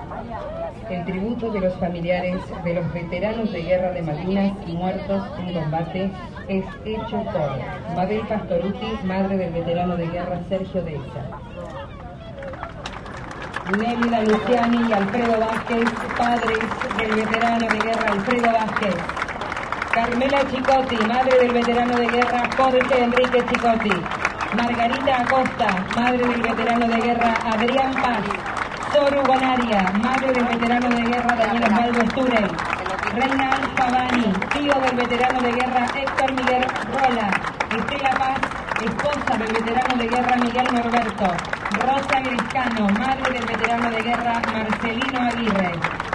El tributo de los familiares de los veteranos de guerra de Malvinas y muertos en combate es hecho por Mabel Pastoruti, madre del veterano de guerra Sergio Deza. Nélida Luciani y Alfredo Vázquez, padres del veterano de guerra Alfredo Vázquez. Carmela Chicotti, madre del veterano de guerra Jorge Enrique Chicotti. Margarita Acosta, madre del veterano de guerra Adrián Paz. Soru Bonaria, madre del veterano de guerra Daniel Osvaldo Sturey. Reinald Favani, tío del veterano de guerra Héctor Miguel Rola. Estela Paz, esposa del veterano de guerra Miguel Norberto. Rosa Griscano, madre del veterano de guerra Marcelino Aguirre.